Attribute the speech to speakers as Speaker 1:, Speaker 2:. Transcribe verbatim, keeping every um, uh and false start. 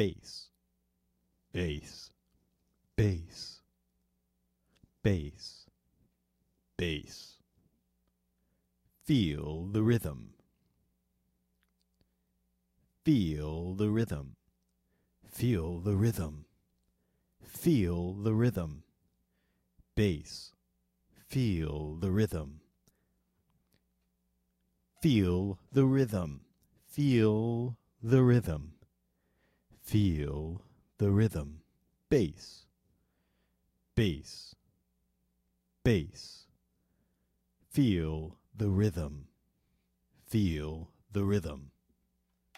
Speaker 1: bass, bass, bass, bass, bass. Feel the rhythm. Feel the rhythm. Feel the rhythm. Feel the rhythm. Bass. Feel the rhythm. Feel the rhythm. Feel the rhythm. Feel the rhythm. Bass. Bass. Bass. Feel the rhythm. Feel the rhythm.